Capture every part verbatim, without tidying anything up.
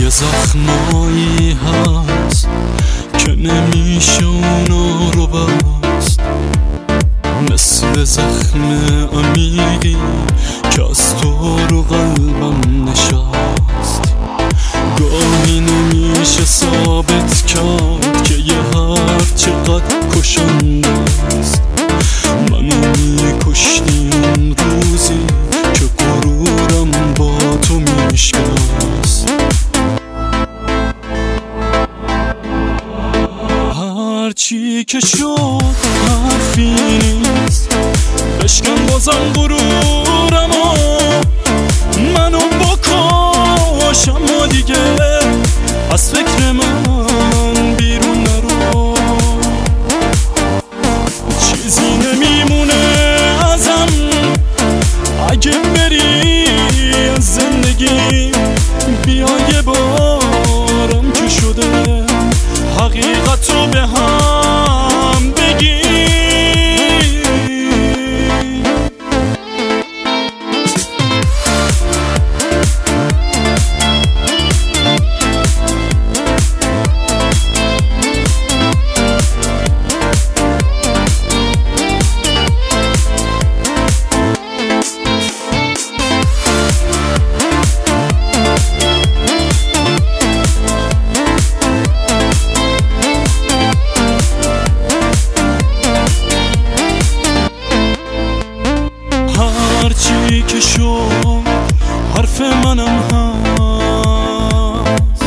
یه زخمایی هست که نمیشه اونا رو بست، مثل زخم عمیقی که از تو رو قلبم نشست. گاهی نمیشه ثابت کرد که یه حرف چقدر کشنده است. منو میکشتی اون روزی که غرورم با تو میشکست. هرچی که شد حرفی نیست، بشکن بازم غرورمو، منو بکش اما دیگه از فکر من بیرون نرو. چیزی نمیمونه ازم اگه بری از زندگی. بیا یه بارم که شده حقیقتو به هم بگی. هرچی که شد حرف منم هست،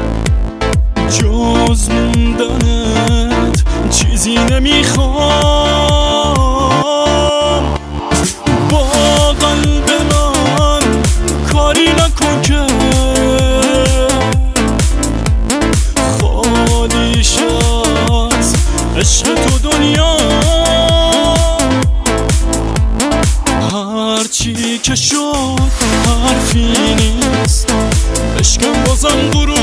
جز موندنت چیزی نمیخوام. با قلب من کاری نکن که خالیش از عشق تو دنیا. هرچی که شد حرفی نیست، بشکن بازم غرور